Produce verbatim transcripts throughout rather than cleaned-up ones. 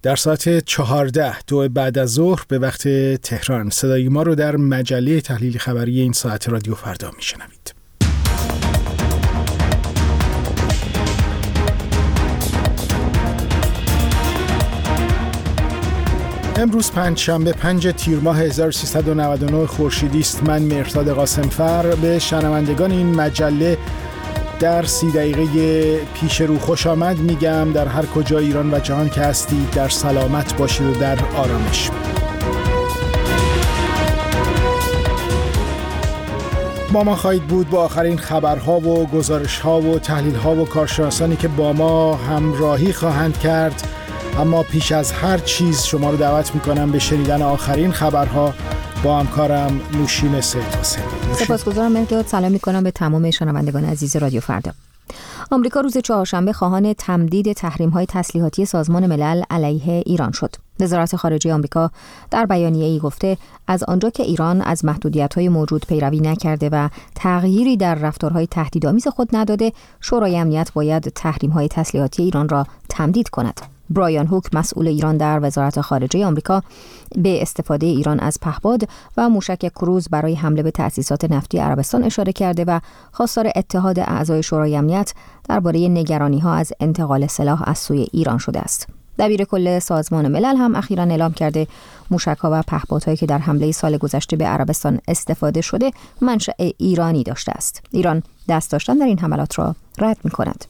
در ساعت چهارده دو بعد از ظهر به وقت تهران. صدای ما رو در مجله تحلیل خبری این ساعت رادیو فردا میشنوید. امروز پنجشنبه پنج تیر ماه هزار و سیصد و نود و نه خورشیدی است. من مهرداد قاسمفر به شنوندگان این مجله در سی دقیقه پیش رو خوش آمد میگم. در هر کجا ایران و جهان که هستید در سلامت باشید و در آرامش. با ما خواهید بود با آخرین خبرها و گزارشها و تحلیلها و کارشناسانی که با ما همراهی خواهند کرد. اما پیش از هر چیز شما رو دعوت میکنم به شنیدن آخرین خبرها با همکارم نوشین سید حسین. سپاسگزارم مهرداد. سلام میکنم به تمام شنوندگان عزیز رادیو فردا. آمریکا روز چهارشنبه خواهان تمدید تحریم‌های تسلیحاتی سازمان ملل علیه ایران شد. وزارت خارجه آمریکا در بیانیه‌ای گفته از آنجا که ایران از محدودیت‌های موجود پیروی نکرده و تغییری در رفتارهای تهدیدآمیز خود نداده، شورای امنیت باید تحریم‌های تسلیحاتی ایران را تمدید کند. برایان هوک مسئول ایران در وزارت خارجه آمریکا به استفاده ایران از پهپاد و موشک کروز برای حمله به تأسیسات نفتی عربستان اشاره کرده و خواستار اتحاد اعضای شورای امنیت درباره نگرانی‌ها از انتقال سلاح از سوی ایران شده است. دبیر کل سازمان ملل هم اخیراً اعلام کرده موشک‌ها و پهپادهایی که در حمله سال گذشته به عربستان استفاده شده منشأ ایرانی داشته است. ایران دست داشتن در این حملات را رد می‌کند.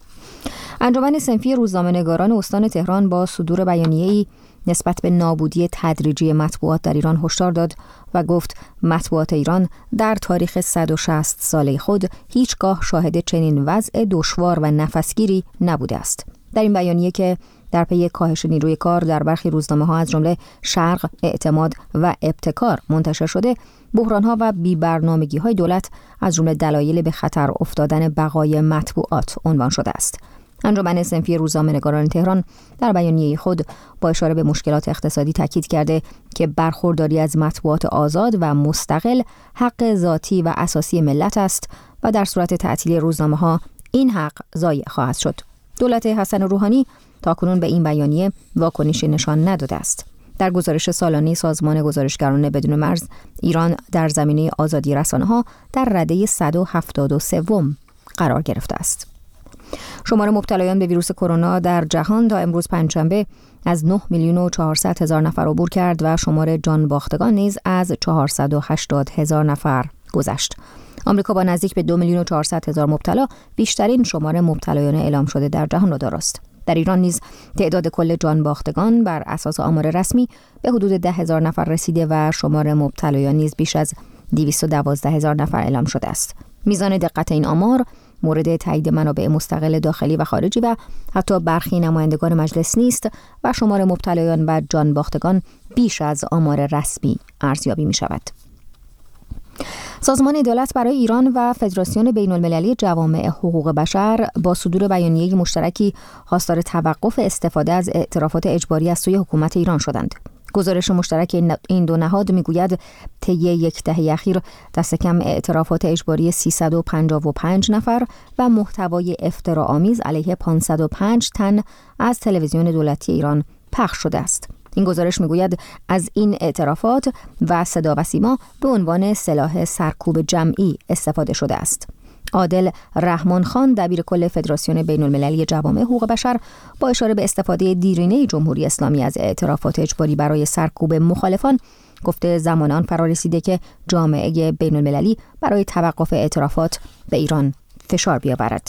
انجمن صنفی روزنامه‌نگاران استان تهران با صدور بیانیه‌ای نسبت به نابودی تدریجی مطبوعات در ایران هشدار داد و گفت مطبوعات ایران در تاریخ صد و شصت ساله خود هیچگاه شاهد چنین وضع دشوار و نفسگیری نبوده است. در این بیانیه که در پی کاهش نیروی کار در برخی روزنامه‌ها از جمله شرق، اعتماد و ابتکار منتشر شده، بحران‌ها و بی‌برنامگی‌های دولت از جمله دلایل به خطر افتادن بقای مطبوعات عنوان شده است. انجمن صنفی روزنامه‌نگاران تهران در بیانیه خود با اشاره به مشکلات اقتصادی تاکید کرده که برخورداری از مطبوعات آزاد و مستقل حق ذاتی و اساسی ملت است و در صورت تعطیلی روزنامه‌ها این حق ضایع خواهد شد. دولت حسن روحانی تاکنون به این بیانیه واکنشی نشان نداده است. در گزارش سالانه سازمان گزارشگران بدون مرز، ایران در زمینه آزادی رسانه‌ها در رده صد و هفتاد و سه قرار گرفته است. شمار مبتلایان به ویروس کرونا در جهان تا امروز پنجشنبه از نه میلیون و چهارصد هزار نفر عبور کرد و شمار جان باختگان نیز از چهارصد و هشتاد هزار نفر گذشت. آمریکا با نزدیک به دو میلیون و چهارصد هزار مبتلا بیشترین شمار مبتلایان اعلام شده در جهان را دارست. در ایران نیز تعداد کل جان باختگان بر اساس آمار رسمی به حدود ده هزار نفر رسیده و شمار مبتلایان نیز بیش از دویست و دوازده هزار نفر اعلام شده است. میزان دقت این آمار مورد تایید منابع مستقل داخلی و خارجی و حتی برخی نمایندگان مجلس نیست و شمار مبتلایان و جان باختگان بیش از آمار رسمی ارزیابی می شود. سازمان عدالت برای ایران و فدراسیون بین المللی جوامع حقوق بشر با صدور بیانیه مشترکی خواستار توقف استفاده از اعترافات اجباری از سوی حکومت ایران شدند. گزارش مشترک این دو نهاد میگوید طی یک دهه اخیر دست کم اعترافات اجباری سیصد و پنجاه و پنج نفر و محتوای افتراآمیز علیه پانصد و پنج تن از تلویزیون دولتی ایران پخش شده است. این گزارش میگوید از این اعترافات و صدا و سیما به عنوان سلاح سرکوب جمعی استفاده شده است. عادل رحمان خان دبیر کل فدراسیون بین المللی جوامع حقوق بشر با اشاره به استفاده دیرینه جمهوری اسلامی از اعترافات اجباری برای سرکوب مخالفان گفته زمان آن فرا رسیده که جامعه بین المللی برای توقف اعترافات به ایران فشار بیاورد.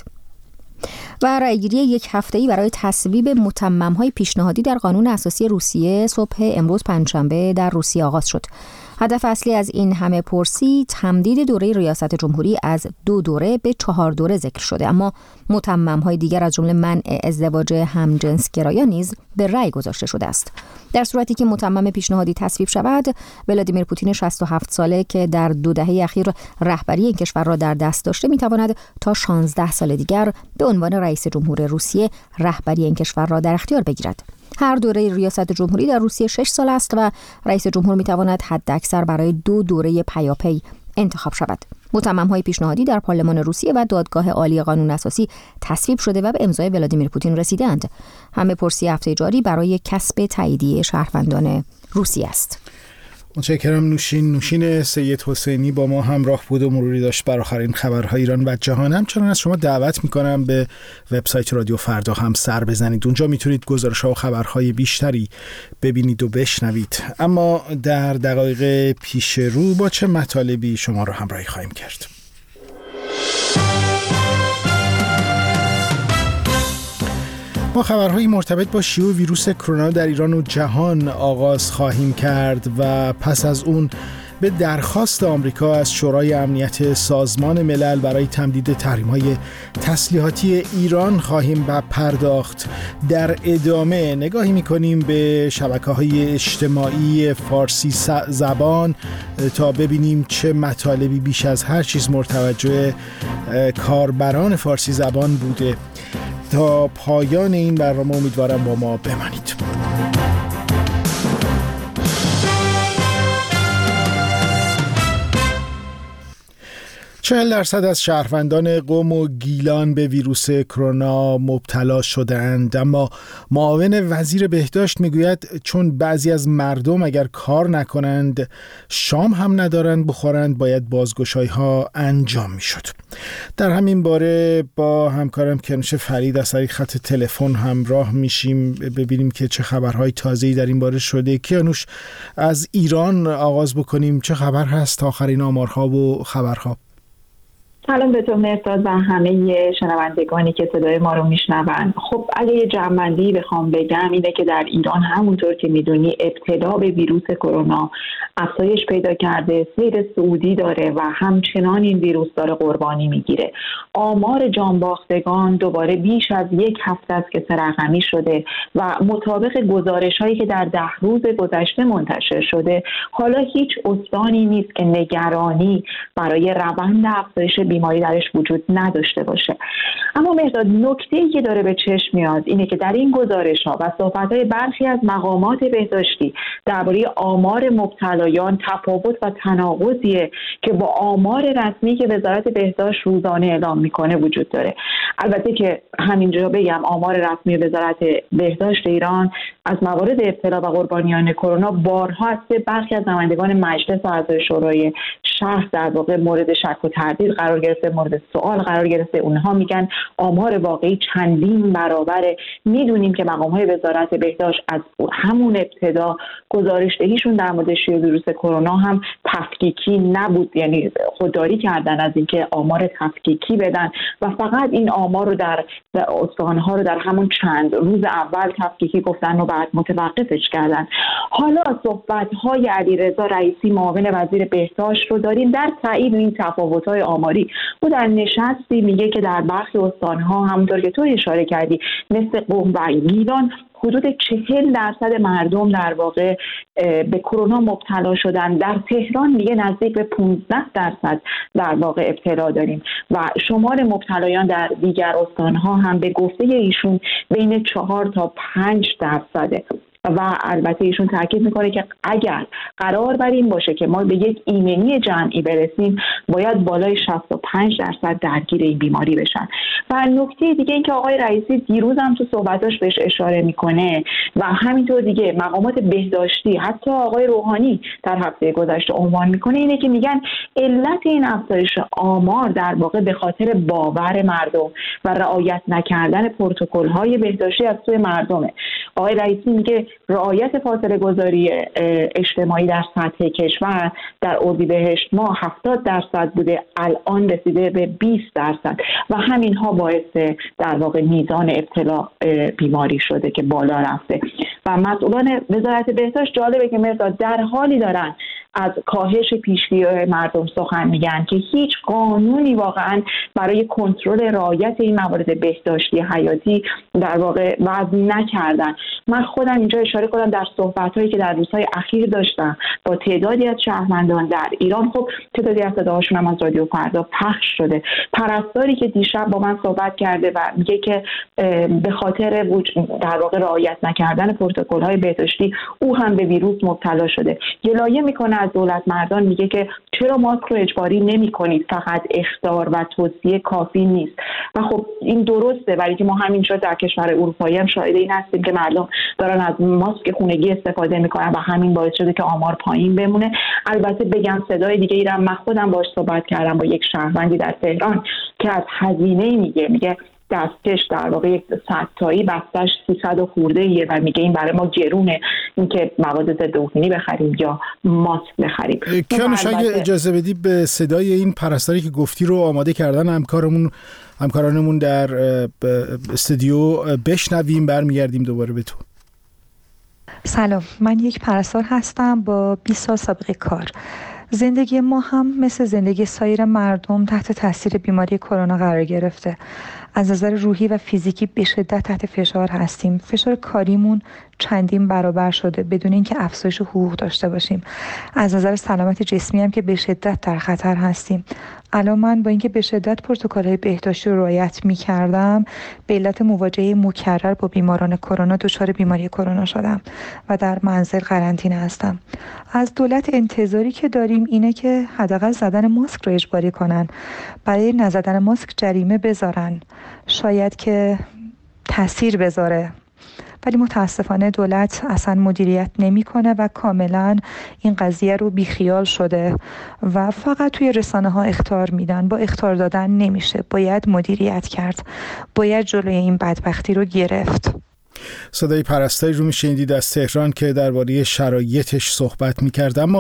و رأیگیری یک هفته‌ای برای تصویب متمم‌های پیشنهادی در قانون اساسی روسیه صبح امروز پنجشنبه در روسیه آغاز شد. هدف اصلی از این همه پرسی تمدید دوره ریاست جمهوری از دو دوره به چهار دوره ذکر شده، اما متمم‌های دیگر از جمله منع ازدواج همجنسگرایان نیز به رأی گذاشته شده است. در صورتی که متمم پیشنهادی تصویب شود، ولادیمیر پوتین شصت و هفت ساله که در دو دهه اخیر رهبری این کشور را در دست داشته می‌تواند تا شانزده سال دیگر به عنوان رئیس جمهور روسیه رهبری این کشور را در اختیار بگیرد. هر دوره ریاست جمهوری در روسیه شش سال است و رئیس جمهور می‌تواند حداکثر برای دو دوره پیاپی انتخاب شود. متمم‌های پیشنهادی در پارلمان روسیه و دادگاه عالی قانون اساسی تصویب شده و به امضای ولادیمیر پوتین رسیدند. همه پرسی هفته جاری برای کسب تاییدیه شهروندان روسیه است. متشکرم. نوشین نوشین سید حسینی با ما همراه بود و مروری داشت بر آخرین خبرهای ایران و جهان. همچنان از شما دعوت میکنم به وبسایت رادیو فردا هم سر بزنید. اونجا میتونید گزارش‌ها و خبرهای بیشتری ببینید و بشنوید. اما در دقایق پیش رو با چه مطالبی شما رو همراهی خواهیم کرد؟ ما خبرهای مرتبط با شیوع ویروس کرونا در ایران و جهان آغاز خواهیم کرد و پس از اون به درخواست آمریکا از شورای امنیت سازمان ملل برای تمدید تحریم‌های تسلیحاتی ایران خواهیم پرداخت. در ادامه نگاهی می‌کنیم به شبکه‌های اجتماعی فارسی زبان تا ببینیم چه مطالبی بیش از هر چیز مرتوجه کاربران فارسی زبان بوده. تا پایان این برنامه امیدوارم با ما بمانید. چهل درصد از شهروندان قم و گیلان به ویروس کرونا مبتلا شدند، اما معاون وزیر بهداشت میگوید چون بعضی از مردم اگر کار نکنند شام هم ندارند بخورند باید بازگشایی ها انجام میشد. در همین باره با همکارم کنوش فرید از طریق خط تلفن همراه میشیم ببینیم که چه خبرهای تازه‌ای در این باره شده. کیانوش، از ایران آغاز بکنیم. چه خبر هست؟ آخرین آمارها و خبرها. سلام به تو مرتاد و همه شنوندگانی که صدای ما رو میشنوند. خب اگه یه جمع‌بندی بخوام بگم اینه که در ایران همونطور که میدونی ابتلا به ویروس کرونا افزایش پیدا کرده، سیر صعودی داره و همچنان این ویروس داره قربانی میگیره. آمار جانباختگان دوباره بیش از یک هفته است که سرقمی شده و مطابق گزارش‌هایی که در ده روز گذشته منتشر شده حالا هیچ استانی نیست که نگرانی برای روند افزایش بیماری درش وجود نداشته باشه. اما مرداد نکته‌ای که داره به چشم میاد اینه که در این گزارش‌ها و صحبت‌های برخی از مقامات بهداشتی درباره آمار مبتلایان تفاوت و تناقضیه که با آمار رسمی که وزارت بهداشت روزانه اعلام میکنه وجود داره. البته که همینجا بگم آمار رسمی وزارت بهداشت ایران از موارد ابتلا و قربانیان کرونا بارها است برخی از نمایندگان مجلس و اعضای شورای شهر در واقع مورد شک و تردید قرار گرفته، مورد سوال قرار گرفته. اونها میگن آمار واقعی چندین برابره. میدونیم که مقام‌های وزارت بهداشت از همون ابتدا گزارش‌دهیشون در مورد شیوع ویروس کرونا هم تفکیکی نبود، یعنی خودداری کردن از اینکه آمار تفکیکی بدن و فقط این آمار رو در استان‌ها رو در همون چند روز اول تفکیکی گفتن و بعد متوقفش کردن. حالا صحبت‌های علیرضا رئیسی معاون وزیر بهداشت رو داریم در تایید این تفاوت‌های آماری. او در نشستی میگه که در برخی استان‌ها همونطور که تو اشاره کردی مثل قم و گیلان حدود چهل درصد مردم در واقع به کرونا مبتلا شدن. در تهران میگه نزدیک به پانزده درصد در واقع ابتلا داریم و شمار مبتلایان در دیگر استان‌ها هم به گفته ایشون بین چهار تا پنج درصده. و البته ایشون تاکید میکنه که اگر قرار بر این باشه که ما به یک ایمنی جمعی برسیم باید بالای شصت و پنج درصد درگیر این بیماری بشن. و نکته دیگه این که آقای رئیسی دیروز هم تو صحبتاش بهش اشاره میکنه و همینطور دیگه مقامات بهداشتی حتی آقای روحانی در هفته گذشته عنوان میکنه اینه که میگن علت این افزایش آمار در واقع به خاطر باور مردم و رعایت نکردن پروتکل‌های بهداشتی از سوی مردمه. آقای رئیسی میگه رعایت فاصله گذاری اجتماعی در سطح کشور در اردیبهشت ماه هفتاد درصد بوده، الان رسیده به بیست درصد و همین ها باعث در واقع میزان ابتلا بیماری شده که بالا رفته. و مسئولان وزارت بهداشت جالبه که مرتاد در حالی دارن از کاهش پیشگیری مردم سخن میگن که هیچ قانونی واقعا برای کنترل رعایت این موارد بهداشتی حیاتی در واقع وضع نکردن. من خودم اینجا اشاره کنم در صحبت‌هایی که در روزهای اخیر داشتم با تعدادی از شهروندان در ایران، خب تعدادی از صداهاشون هم از رادیو فردا پخش شده. پرستاری که دیشب با من صحبت کرده و میگه که به خاطر در واقع رعایت نکردن پروتکل‌های بهداشتی او هم به ویروس مبتلا شده. گلایه میکنه از دولت مردان، میگه که چرا ماسک رو اجباری نمی‌کنید؟ فقط اخطار و توصیه کافی نیست. و خب این درسته، ولی که ما همینجا در کشور اروپایی هم شاهد این هستیم که مردم دارن از ماسک خونگی استفاده میکنن و همین باعث شده که آمار پایین بمونه. البته بگم صدای دیگه ای رو من خودم باهاش صحبت کردم با یک شهروندی در تهران که از هزینه میگه میگه دستکش در واقع یک صد تایی بستش سیصد خورده ایه و میگه این برای ما گرونه، اینکه مواد ضد عفونی بخریم یا ماسک بخریم. کیانوش اگه اجازه بدی به صدای این پرستاری که گفتی رو آماده کردن همکارمون همکارانمون در استودیو بشنویم، برمیگردیم دوباره به تو. سلام، من یک پرستار هستم با بیست سال سابقه کار. زندگی ما هم مثل زندگی سایر مردم تحت تاثیر بیماری کرونا قرار گرفته. از نظر روحی و فیزیکی به شدت تحت فشار هستیم. فشار کاریمون چندین برابر شده بدون اینکه افزایش حقوق داشته باشیم. از نظر سلامت جسمی هم که به شدت در خطر هستیم. الان من با اینکه به شدت پروتکل‌های بهداشتی رو رعایت می‌کردم، به علت مواجهه مکرر با بیماران کرونا دچار بیماری کرونا شدم و در منزل قرنطینه هستم. از دولت انتظاری که داریم اینه که حداقل زدن ماسک رو اجباری کنن، برای نزدن ماسک جریمه بذارن، شاید که تاثیر بذاره. ولی متاسفانه دولت اصلا مدیریت نمیکنه و کاملا این قضیه رو بیخیال شده و فقط توی رسانه ها اخطار میدن. با اخطار دادن نمیشه، باید مدیریت کرد، باید جلوی این بدبختی رو گرفت. صدای پرستاری رو میشنیدید از تهران که درباره شرایطش صحبت میکرد. اما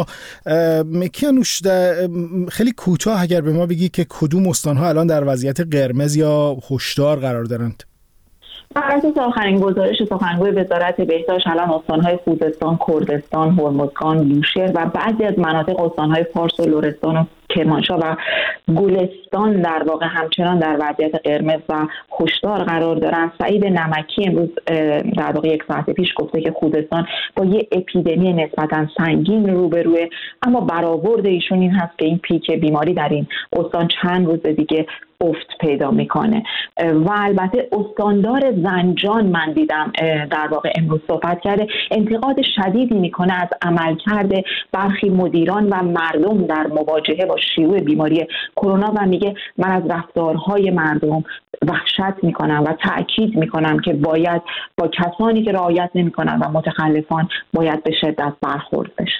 کیانوش خیلی کوتاه اگر به ما بگی که کدوم استانها الان در وضعیت قرمز یا هشدار قرار دارند؟ بر اساس آخرین گزارش سخنگوی وزارت بهداشت الان استان‌های خوزستان، کردستان، هرمزگان، بوشهر و بعضی از مناطق استان‌های فارس و لرستان و کرمانشاه و گلستان در واقع همچنان در وضعیت قرمز و هشدار قرار دارند. سعید نمکی امروز در واقع یک ساعت پیش گفته که خوزستان با یه اپیدمی نسبتاً سنگین روبروه، اما برآورد ایشون این هست که این پیک بیماری در این استان چند روز دیگه افت پیدا میکنه. و البته استاندار زنجان من دیدم در واقع امروز صحبت کرده، انتقاد شدیدی میکنه از عملکرد برخی مدیران و مردم در مواجهه با شیوع بیماری کرونا و میگه من از رفتارهای مردم وحشت میکنم و تأکید میکنم که باید با کسانی که رعایت نمیکنن و متخلفان باید به شدت برخورد بشه.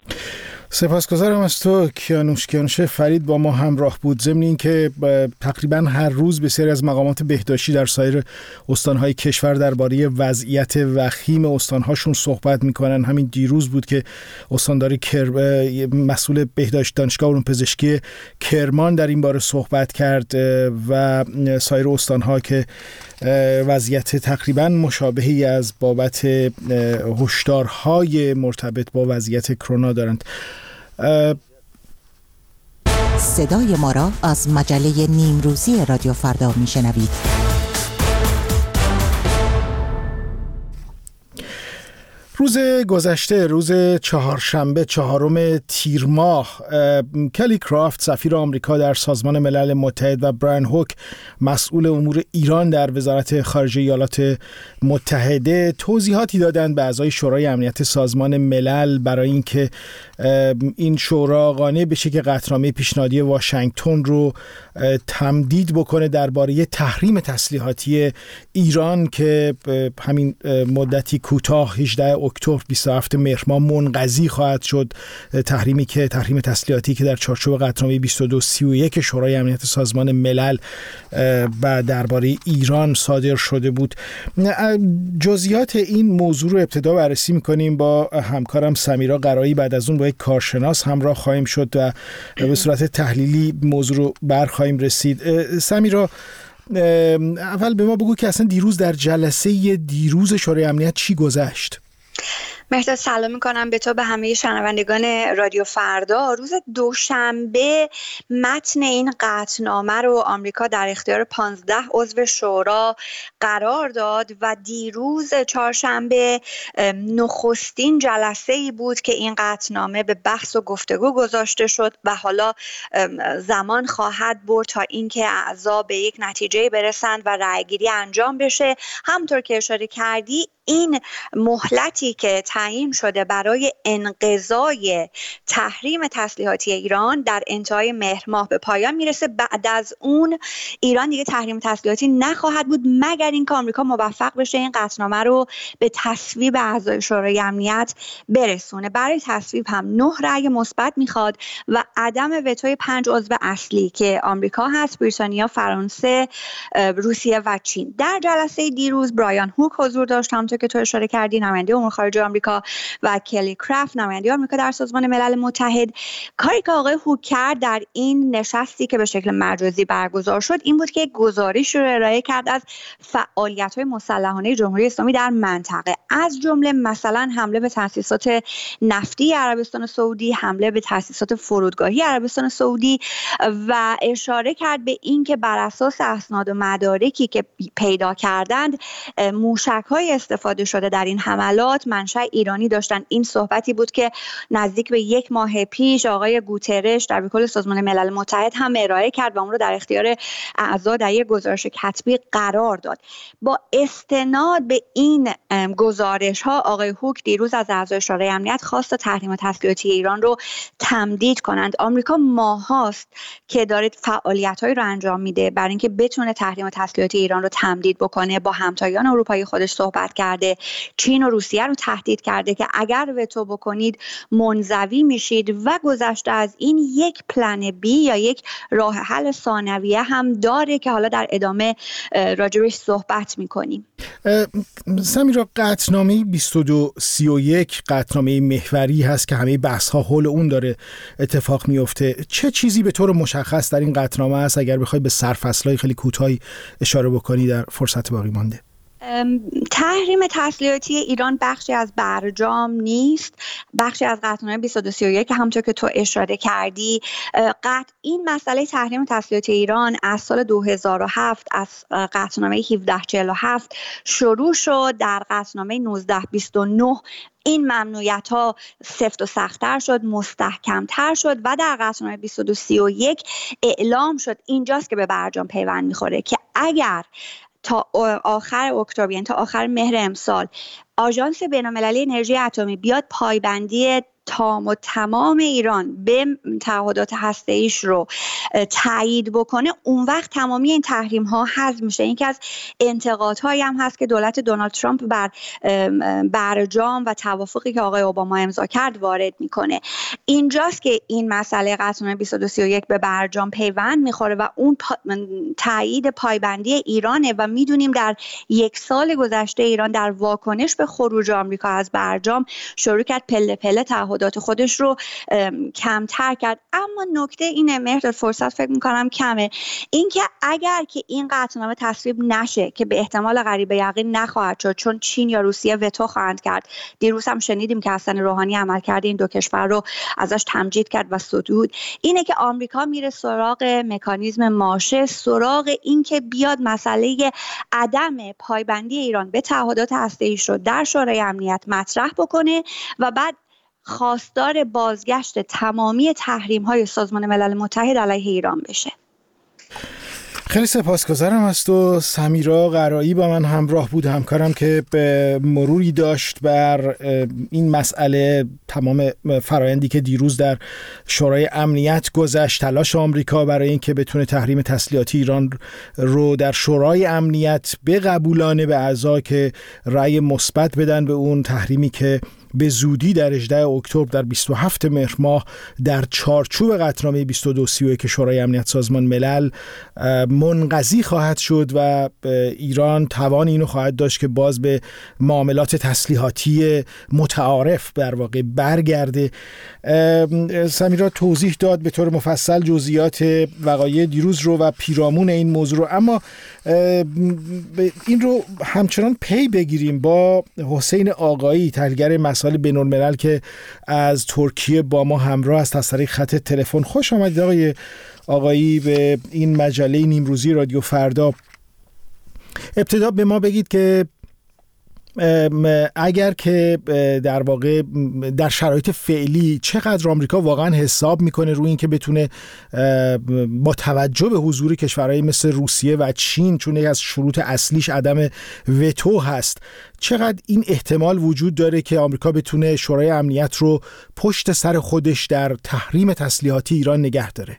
سپاسگزارم از تو کیانوش. کیانوش فرید با ما همراه بود. ضمن این که تقریبا هر روز بسیاری از مقامات بهداشتی در سایر استانهای کشور درباره وضعیت وخیم استانهاشون صحبت میکنن. همین دیروز بود که استاندار کر... مسئول بهداشت دانشگاه علوم پزشکی کرمان در این باره صحبت کرد و سایر استانها که وضعیت تقریبا مشابهی از بابت هشدارهای مرتبط با وضعیت کرونا دارند. صدای ما را از مجله نیمروزی رادیو فردا میشنوید. روز گذشته، روز چهارشنبه چهارم تیر ماه، کلی کرافت سفیر آمریکا در سازمان ملل متحد و برایان هوک مسئول امور ایران در وزارت خارجه ایالات متحده توضیحاتی دادند به اعضای شورای امنیت سازمان ملل برای اینکه این شورا قانع بشه که قطعنامه پیشنهادی واشنگتن رو تمدید بکنه درباره تحریم تسلیحاتی ایران که همین مدتی کوتاه هجدهم اکتبر بیست و هفتم مهر ماه منقضی خواهد شد. تحریمی که تحریم تسلیحاتی که در چارچوب قطعنامه بیست و دو سی و یک شورای امنیت سازمان ملل و درباره ایران صادر شده بود. جزئیات این موضوع رو ابتدا بررسی می‌کنیم با همکارم سمیرا قرایی. بعد از اون با یک کارشناس همراه خواهیم شد و به صورت تحلیلی موضوع رو بر خواهیم رسید. سمیرا، اول به ما بگو که اصلا دیروز در جلسه دیروز شورای امنیت چی گذشت؟ مهرداد، سلام میکنم به تو، به همه شنوندگان رادیو فردا. روز دوشنبه متن این قطعنامه رو آمریکا در اختیار پانزده عضو شورا قرار داد و دیروز چهارشنبه نخستین جلسه‌ای بود که این قطعنامه به بحث و گفتگو گذاشته شد و حالا زمان خواهد برد تا اینکه اعضا به یک نتیجه برسند و رأیگیری انجام بشه. همونطور که اشاره کردی این مهلتی که تعیین شده برای انقضای تحریم تسلیحاتی ایران در انتهای مهر ماه به پایان میرسه. بعد از اون ایران دیگه تحریم تسلیحاتی نخواهد بود مگر اینکه آمریکا موفق بشه این قطعنامه رو به تصویب اعضای شورای امنیت برسونه. برای تصویب هم نه رأی مثبت میخواد و عدم وتوی پنج عضو اصلی که آمریکا هست، بریتانیا، فرانسه، روسیه و چین. در جلسه دیروز برایان هوک حضور داشت، همونطور که تو اشاره کردی، نماینده امور خارجه آمریکا، و کلی کرافت، نماینده آمریکا در سازمان ملل متحد. کاری که آقای هوک کرد در این نشستی که به شکل مجازی برگزار شد این بود که گزارش رو ارائه کرد از فعالیت‌های مسلحانه جمهوری اسلامی در منطقه، از جمله مثلا حمله به تأسیسات نفتی عربستان سعودی، حمله به تأسیسات فرودگاهی عربستان سعودی، و اشاره کرد به این که بر اساس اسناد و مدارکی که پیدا کردند موشک‌های استفاده شده در این حملات منشأ ایرانی داشتن. این صحبتی بود که نزدیک به یک ماه پیش آقای گوترش در کل سازمان ملل متحد هم ارائه کرد و اون رو در اختیار اعضا در یک گزارش کتبی قرار داد. با استناد به این گزارش ها آقای هوک دیروز از اعضای شورای امنیت خواست تا تحریم تسلیحاتی ایران رو تمدید کنند. آمریکا ماهاست که داره فعالیت‌هایی رو انجام میده برای اینکه بتونه تحریم تسلیحاتی ایران رو تمدید بکنه. با همتایان اروپایی خودش صحبت کرده، چین و روسیه رو تهدید کرده که اگر وتو بکنید منزوی میشید و گذشته از این یک پلن بی یا یک راه حل ثانویه هم داره که حالا در ادامه راجبش صحبت میکنیم. سمیرا، قطعنامه بیست و دو سی و یک قطعنامه محوری هست که همه بحث ها حول اون داره اتفاق میفته. چه چیزی به طور مشخص در این قطعنامه هست اگر بخوای به سرفصل‌های خیلی کوتاهی اشاره بکنی در فرصت باقی مانده؟ تحریم تسلیحاتی ایران بخشی از برجام نیست، بخشی از قطعنامه بیست و دو سی و یک که همونطور که تو اشاره کردی. قطع این مسئله تحریم تسلیحاتی ایران از سال دو هزار و هفت از قطعنامه هفده چهل و هفت شروع شد. در قطعنامه نوزده بیست و نه این ممنوعیت ها سفت و سخت‌تر شد، مستحکم‌تر شد و در قطعنامه بیست و دو سی و یک اعلام شد. اینجاست که به برجام پیوند میخوره که اگر تا آخر اکتبر، یعنی تا آخر مهر امسال، آژانس بین‌المللی انرژی اتمی بیاد پایبندی تام و تمام ایران به تعهدات هسته‌ایش رو تایید بکنه، اون وقت تمامی این تحریم ها حذف میشه. این که از انتقادهایی هم هست که دولت دونالد ترامپ بر برجام و توافقی که آقای اوباما امضا کرد وارد میکنه. اینجاست که این مسئله قطعنامه بیست و دو سی و یک به برجام پیوند میخوره و اون پا... تایید پایبندی ایرانه و میدونیم در یک سال گذشته ایران در واکنش به خروج آمریکا از برجام شروع کرد پله پله تعهدات خودش رو کمتر کرد. اما نکته اینه، مهرداد فرصت فکر میکنم کمه، اینکه اگر که این قطعنامه تصویب نشه که به احتمال قریب یقین نخواهد شد چون چین یا روسیه وتو خواهند کرد. دیروز هم شنیدیم که حسن روحانی عمل کرده این دو کشور رو ازش تمجید کرد و ستود. اینه که آمریکا میره سراغ مکانیزم ماشه، سراغ این که بیاد مسئله عدم پایبندی ایران به تعهدات هسته‌ایش رو در شورای امنیت مطرح بکنه و بعد خواستار بازگشت تمامی تحریم‌های سازمان ملل متحد علیه ایران بشه. خیلی سپاسگزارم از تو سمیرا قرایی، با من همراه بود، همکارم که به مروری داشت بر این مسئله، تمام فرایندی که دیروز در شورای امنیت گذشت، تلاش آمریکا برای اینکه بتونه تحریم تسلیحاتی ایران رو در شورای امنیت بقبولانه به اعضا که رأی مثبت بدن به اون تحریمی که به زودی در هجدهم اکتبر در بیست و هفتم مهر ماه در چارچوب قطعنامه بیست و دو سی و یک شورای امنیت سازمان ملل منقضی خواهد شد و ایران توان اینو خواهد داشت که باز به معاملات تسلیحاتی متعارف در واقع برگرده. سمیرا توضیح داد به طور مفصل جزئیات وقایع دیروز رو و پیرامون این موضوع رو، اما این رو همچنان پی بگیریم با حسین آقایی، تحلیلگر مسائل بین‌الملل که از ترکیه با ما همراه است از طریق خط تلفن. خوش آمدید آقای آقایی به این مجله نیمروزی رادیو فردا. ابتدا به ما بگید که اگر که در واقع در شرایط فعلی چقدر آمریکا واقعا حساب میکنه روی این که بتونه با توجه به حضور کشورهایی مثل روسیه و چین، چون یک از شروط اصلیش عدم وتو هست، چقدر این احتمال وجود داره که آمریکا بتونه شورای امنیت رو پشت سر خودش در تحریم تسلیحاتی ایران نگه داره؟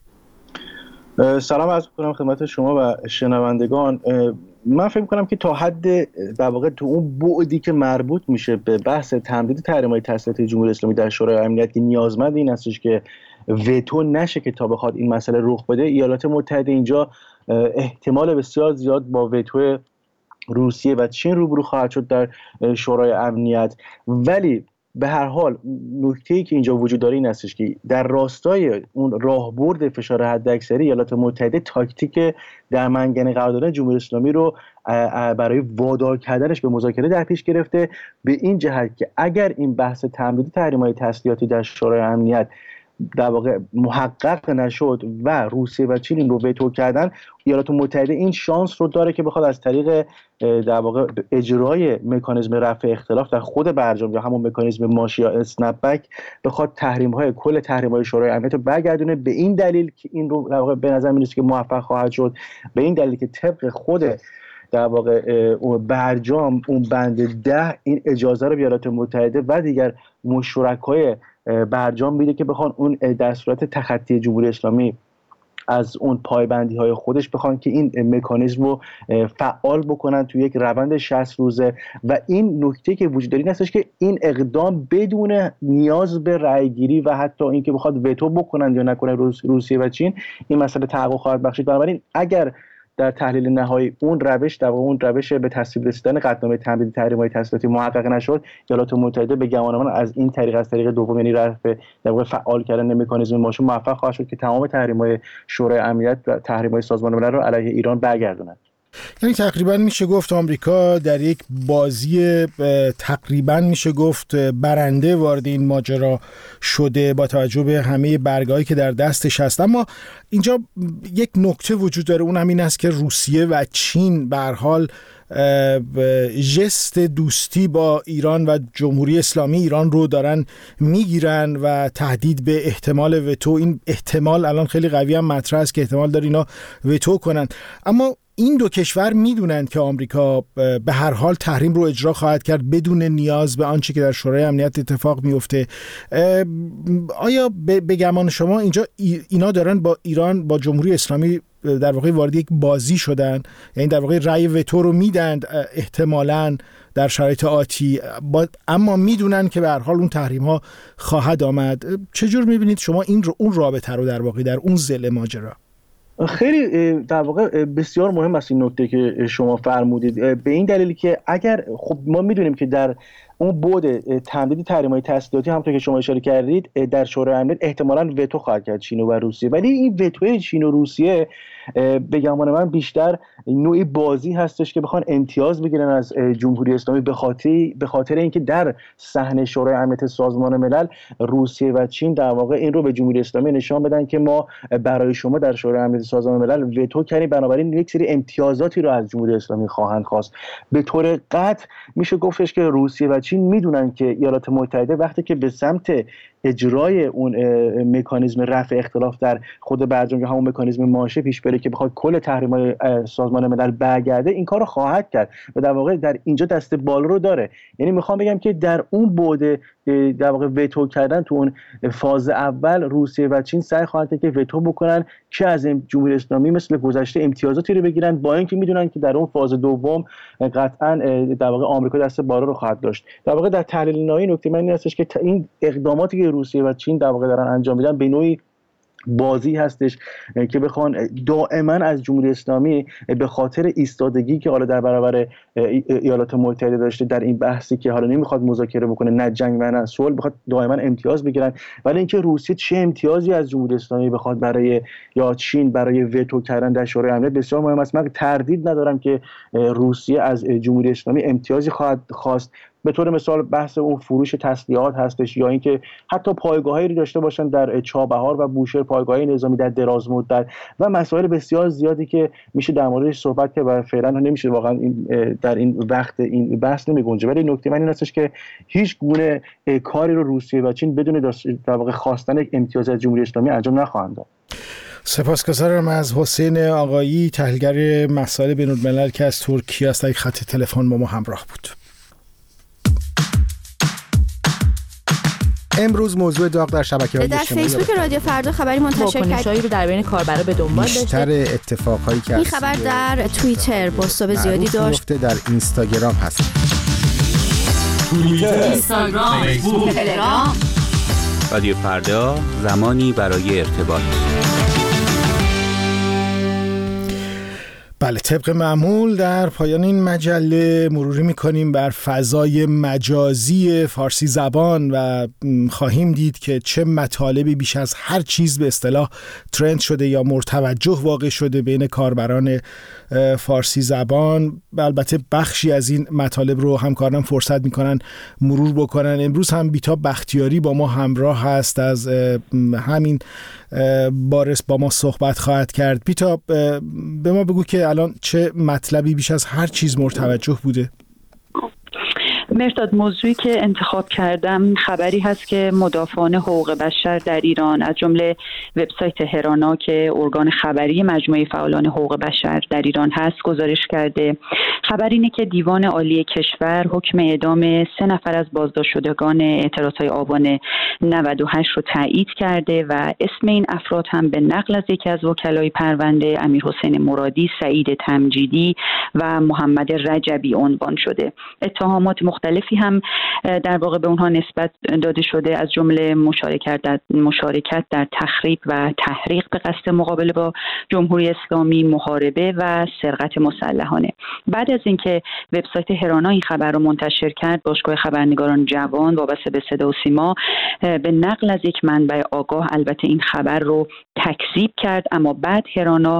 سلام عرض می‌کنم خدمت شما و شنوندگان. من فکر می‌کنم که تا حد در واقع تو اون بعدی که مربوط میشه به بحث تمدید تحریم‌های تسلیحاتی جمهوری اسلامی در شورای امنیت نیازمند این هستش که وتو نشه که تا بخواد این مسئله رخ بده. ایالات متحده اینجا احتمال بسیار زیاد با وتو روسیه و چین روبرو خواهد شد در شورای امنیت، ولی به هر حال نکته‌ای که اینجا وجود داره این هستش که در راستای اون راهبرد فشار حداکثری ایالات متحده تاکتیک در منگنه قرار دادن جمهوری اسلامی رو برای وادار کردنش به مذاکره در پیش گرفته، به این جهت که اگر این بحث تمدید تحریم‌های تسلیحاتی در شورای امنیت در واقع محقق نشد و روسیه و چین این رو وتو کردن، ایالات متحده این شانس رو داره که بخواد از طریق در واقع اجرای مکانیزم رفع اختلاف در خود برجام یا همون مکانیزم ماش یا اسنپ بک بخواد تحریم‌های کل تحریم‌های شورای امنیت رو برگردونه. به این دلیل که این رو در واقع به نظر میاد که موفق خواهد شد، به این دلیل که طبق خود در واقع برجام اون بند ده این اجازه رو به ایالات متحده و دیگر مشترکای برجام میده که بخوان اون در صورت تخطی جمهوری اسلامی از اون پایبندی های خودش بخوان که این مکانیزم رو فعال بکنن توی یک روند شصت روزه. و این نکته که وجود داره این هستش که این اقدام بدون نیاز به رأی گیری و حتی اینکه بخواد وتو بکنن یا نکنه روسیه و چین این مسئله تحقق خواهد بخشید. بنابراین اگر در تحلیل نهایی اون روش در اون روش به تصویب رسیدن قطعنامه تمدید تحریم‌های تسلیحاتی محقق نشد، ایالات متحده به گمان من از این طریق از طریق دوم یعنی رفع در واقع فعال کردن مکانیزم ماش موفق خواهد شد که تمام تحریم‌های شورای امنیت و تحریم‌های سازمان ملل رو علیه ایران برگرداند. یعنی تقریبا میشه گفت آمریکا در یک بازی تقریبا میشه گفت برنده وارد این ماجرا شده با توجه به همه برگایی که در دستش هست. اما اینجا یک نکته وجود داره، اون هم این است که روسیه و چین به هر حال ژست دوستی با ایران و جمهوری اسلامی ایران رو دارن میگیرن و تهدید به احتمال وتو، این احتمال الان خیلی قوی هم مطرح است که احتمال داره اینا وتو کنن. اما این دو کشور میدونند که آمریکا به هر حال تحریم رو اجرا خواهد کرد بدون نیاز به آنچه که در شورای امنیت اتفاق میفته. آیا به گمان شما اینجا اینا دارن با ایران با جمهوری اسلامی در واقع وارد یک بازی شدن، یعنی در واقع رأی وتو رو میدند احتمالاً در شرایط آتی، اما میدونن که به هر حال اون تحریم ها خواهد آمد؟ چجور میبینید شما این رو اون رابطه رو در واقع در اون ضلع ماجرا؟ خیلی در واقع بسیار مهم است این نکته که شما فرمودید، به این دلیلی که اگر خب ما میدونیم که در اون بعد تمدید تحریم‌های تسلیحاتی همونطور که شما اشاره کردید در شورای امنیت احتمالاً وتو خواهد کرد چین و روسیه، ولی این وتوی چین و روسیه به گمان من بیشتر نوعی بازی هستش که بخوان امتیاز بگیرن از جمهوری اسلامی به خاطر به خاطر اینکه در صحنه شورای امنیت سازمان ملل روسیه و چین در واقع این رو به جمهوری اسلامی نشان بدن که ما برای شما در شورای امنیت سازمان ملل وتو کردیم، بنابراین یک سری امتیازاتی رو از جمهوری اسلامی خواهند خواست. به طور قطع میشه گفتش که روسیه و چین میدونن که ایالات متحده وقتی که به سمت اجرای اون مکانیزم رفع اختلاف در خود برجام یا همون مکانیزم ماشه پیش بره که بخواد کل تحریم‌های سازمان ملل برگرده، این کارو خواهد کرد و در واقع در اینجا دست بال رو داره. یعنی میخوام بگم که در اون بعد در واقع وتو کردن تو اون فاز اول روسیه و چین سعی خواهند کرد که وتو بکنن که از جمهوری اسلامی مثل گذشته امتیازاتی رو بگیرن، با اینکه میدونن که در اون فاز دوم قطعا در واقع آمریکا دست بالا رو خواهد داشت. در واقع در تحلیل نهایی نکته من این هستش که این اقداماتی که روسیه و چین در واقع دارن انجام میدن به نوعی بازی هستش که بخوان دائما از جمهوری اسلامی به خاطر ایستادگی که حالا در برابر ایالات متحده داشته در این بحثی که حالا نمیخواد مذاکره بکنه، نه جنگ و نه صلح، بخواد دائما امتیاز بگیرن. ولی اینکه روسیه چه امتیازی از جمهوری اسلامی بخواد برای یا چین برای وتو کردن در شورای امنیت بسیار مهم است. من تردید ندارم که روسیه از جمهوری اسلامی امتیازی خواهد خواست به طور مثال بحث اون فروش تسلیحات هستش، یا اینکه حتی پایگاهایی رو داشته باشن در چابهار و بوشهر، پایگاه‌های نظامی در دراز مدت و مسائل بسیار زیادی که میشه در موردش صحبت کرد و فعلا نمیشه واقعا این در این وقت این بحث نمیگنجه. ولی نکته من این هستش که هیچ گونه کاری رو روسیه و چین بدون در واقع خواستن امتیاز از جمهوری اسلامی انجام نخواهند داد. سپاسگزارم از حسین آقایی، تحلیلگر مسائل بین‌الملل که از ترکیه است، در خط تلفن با ما همراه بود. امروز موضوع داغ در شبکه‌های اجتماعی در فیسبوک رادیو فردا خبری منتشر کرد واکنش‌هایی رو در بین کاربرا به دنبال داشته. بیشتر اتفاقایی که این خبر در توییتر بازتاب زیادی داشت، در اینستاگرام هست. توییتر، اینستاگرام، فیسبوک، تلگرام. رادیو فردا، زمانی برای ارتباط. بله، طبق معمول در پایان این مجله مروری میکنیم بر فضای مجازی فارسی زبان و خواهیم دید که چه مطالبی بیش از هر چیز به اصطلاح ترند شده یا مرتوجه واقع شده بین کاربران فارسی زبان. البته بخشی از این مطالب رو همکاران فرصت میکنن مرور بکنن. امروز هم بیتاب بختیاری با ما همراه هست، از همین بارس با ما صحبت خواهد کرد. بیتاب، به ما بگو که الان چه مطلبی بیش از هر چیز مرتوجه بوده؟ مرداد، موضوعی که انتخاب کردم خبری هست که مدافعان حقوق بشر در ایران از جمله وبسایت هرانا که ارگان خبری مجموعه فعالان حقوق بشر در ایران هست گزارش کرده. خبر اینه که دیوان عالی کشور حکم اعدام سه نفر از بازداشت شدگان اعتراضهای آبان نود و هشت رو تایید کرده و اسم این افراد هم به نقل از یکی از وکلای پرونده امیرحسین مرادی، سعید تمجیدی و محمد رجبی عنوان شده. اتهامات مختلفی هم در واقع به اونها نسبت داده شده، از جمله مشارکت در مشارکت در تخریب و تحریق به قصد مقابله با جمهوری اسلامی، محاربه و سرقت مسلحانه. بعد از اینکه وبسایت هرانا این خبر رو منتشر کرد، باشگاه خبرنگاران جوان وابسته به صدا و سیما به نقل از یک منبع آگاه البته این خبر رو تکذیب کرد، اما بعد هرانا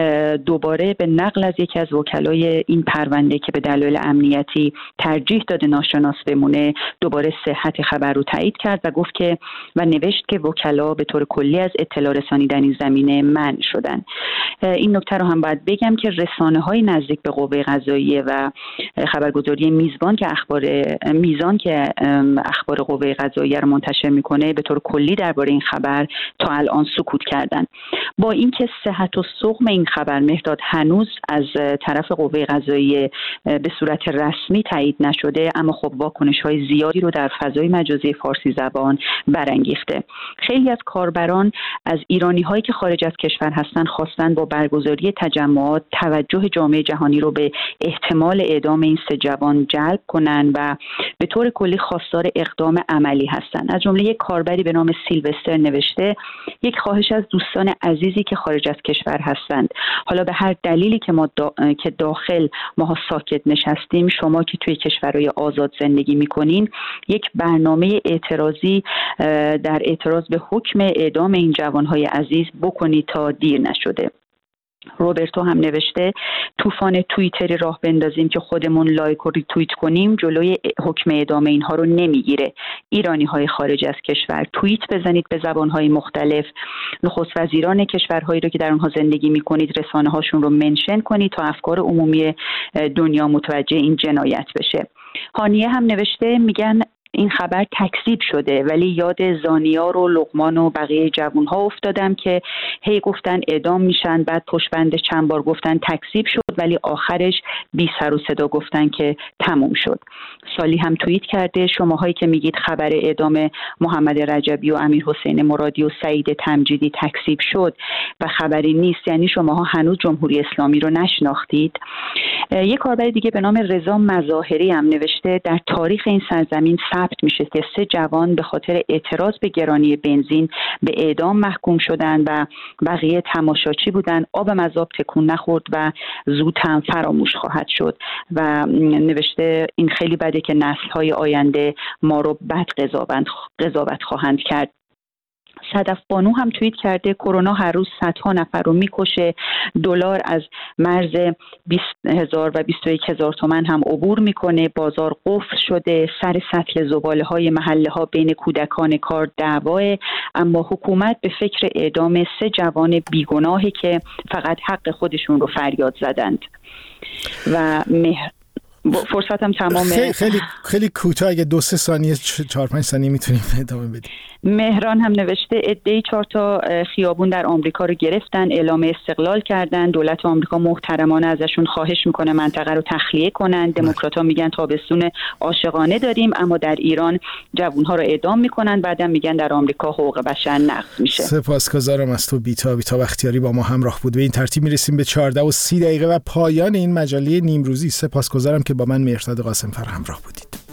دوباره به نقل از یکی از وکلای این پرونده که به دلایل امنیتی ترجیح داده ناشناس بمونه دوباره صحت خبر رو تایید کرد و گفت که و نوشت که وکلا به طور کلی از اطلاع رسانی در این زمینه منع شدن. این نکته رو هم باید بگم که رسانه‌های نزدیک به قوه قضاییه و خبرگزاری میزبان که اخبار میزان که اخبار قوه قضاییه رو منتشر میکنه به طور کلی درباره این خبر تا الان سکوت کردن. با اینکه صحت و سقم این خبر مهداد هنوز از طرف قوه قضاییه به صورت رسمی تایید نشده، اما خب واکنش‌های زیادی رو در فضای مجازی فارسی زبان برانگیخته. خیلی از کاربران از ایرانی‌هایی که خارج از کشور هستن خواستن با برگزاری تجمعات توجه جامعه جهانی رو به احتمال اعدام این سه جوان جلب کنن و به طور کلی خواستار اقدام عملی هستن. از جمله یک کاربری به نام سیلوستر نوشته: یک خواهش از دوستان عزیزی که خارج از کشور هستند، حالا به هر دلیلی که ما دا... که داخل ما ساکت نشستیم، شما که توی کشورهای آزاد زندگی میکنین، یک برنامه اعتراضی در اعتراض به حکم اعدام این جوانهای عزیز بکنید تا دیر نشده. روبرتو هم نوشته: طوفان توییتری راه بندازیم که خودمون لایک و ریتوییت کنیم جلوی حکم اعدام اینها رو نمیگیره. ایرانی های خارج از کشور توییت بزنید به زبانهای مختلف، نخست وزیران کشورهایی رو که در اونها زندگی میکنید رسانه هاشون رو منشن کنید تا افکار عمومی دنیا متوجه این جنایت بشه. هانیه هم نوشته، میگن این خبر تکذیب شده ولی یاد زانیار و لقمان و بقیه جوانها افتادم که هی گفتن اعدام میشن، بعد پشت بندش چند بار گفتن تکذیب شد ولی آخرش بی سر و صدا گفتن که تموم شد. سالی هم توییت کرده: شماهایی که میگید خبر اعدام محمد رجبی و امیرحسین مرادی و سعید تمجیدی تکذیب شد و خبری نیست، یعنی شماها هنوز جمهوری اسلامی رو نشناختید. یک کاربر دیگه به نام رضا مظاهری هم نوشته: در تاریخ این سرزمین ثبت میشه که سه جوان به خاطر اعتراض به گرانی بنزین به اعدام محکوم شدن و بقیه تماشاچی بودن. آب مذاب تکون نخورد و زود هم فراموش خواهد شد. و نوشته این خیلی بده که نسل‌های آینده ما رو بد قضاوت قضاوت خواهند کرد. صدف بانو هم توییت کرده کرونا هر روز صدها نفر رو میکشه، دلار از مرز بیست هزار و بیست و یک هزار تومان هم عبور میکنه، بازار قفل شده، سر سطل زباله های محله ها بین کودکان کار دعواه، اما حکومت به فکر اعدام سه جوان بیگناهی که فقط حق خودشون رو فریاد زدند. و مهر فرصتم تمامه. خیلی خیلی, خیلی کوتاه، اگه دو سه ثانیه چهار پنج ثانیه میتونیم ادامه بدیم. مهران هم نوشته عده‌ای چهار تا خیابون در آمریکا رو گرفتن، اعلام استقلال کردن، دولت آمریکا محترمانه ازشون خواهش میکنه منطقه رو تخلیه کنن. دموکرات‌ها میگن تابستون عاشقانه داریم، اما در ایران جوان‌ها رو اعدام میکنن، بعدم میگن در آمریکا حقوق بشر نقض میشه. سپاسگزارم از تو بیتا بیتا بختیاری با ما همراه بود. به این ترتیب میرسیم به چهارده و سی دقیقه و پایان این مجله نیمروزی. سپاسگزارم که با من مهرداد قاسمفر همراه بودید.